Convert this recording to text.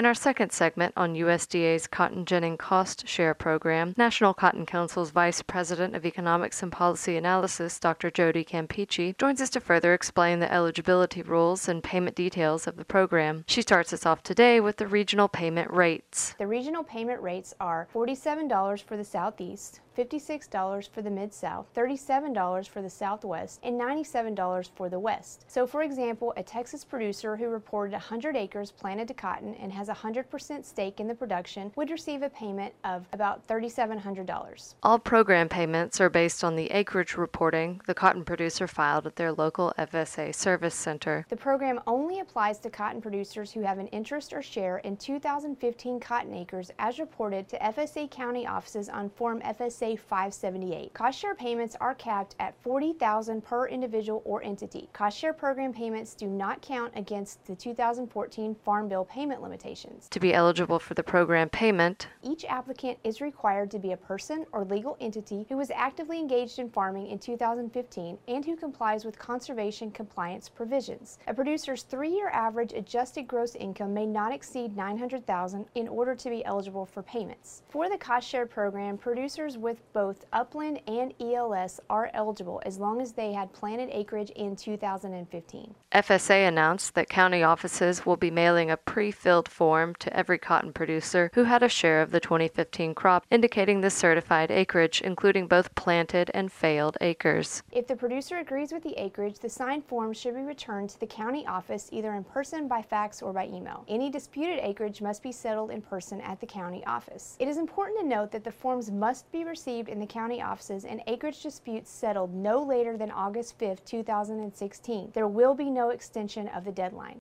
In our second segment on USDA's cotton ginning cost share program, National Cotton Council's Vice President of Economics and Policy Analysis, Dr. Jody Campeachy, joins us to further explain the eligibility rules and payment details of the program. She starts us off today with the regional payment rates. The regional payment rates are $47 for the Southeast, $56 for the Mid-South, $37 for the Southwest, and $97 for the West. So for example, a Texas producer who reported 100 acres planted to cotton and has a 100% stake in the production would receive a payment of about $3,700. All program payments are based on the acreage reporting the cotton producer filed at their local FSA service center. The program only applies to cotton producers who have an interest or share in 2015 cotton acres as reported to FSA county offices on Form FSA 578. Cost share payments are capped at $40,000 per individual or entity. Cost share program payments do not count against the 2014 Farm Bill payment limitations. To be eligible for the program payment, each applicant is required to be a person or legal entity who was actively engaged in farming in 2015 and who complies with conservation compliance provisions. A producer's 3-year average adjusted gross income may not exceed $900,000 in order to be eligible for payments. For the cost share program, producers with both upland and ELS are eligible as long as they had planted acreage in 2015. FSA announced that county offices will be mailing a pre-filled form to every cotton producer who had a share of the 2015 crop, indicating the certified acreage, including both planted and failed acres. If the producer agrees with the acreage, the signed form should be returned to the county office either in person, by fax, or by email. Any disputed acreage must be settled in person at the county office. It is important to note that the forms must be received in the county offices and acreage disputes settled no later than August 5, 2016. There will be no extension of the deadline.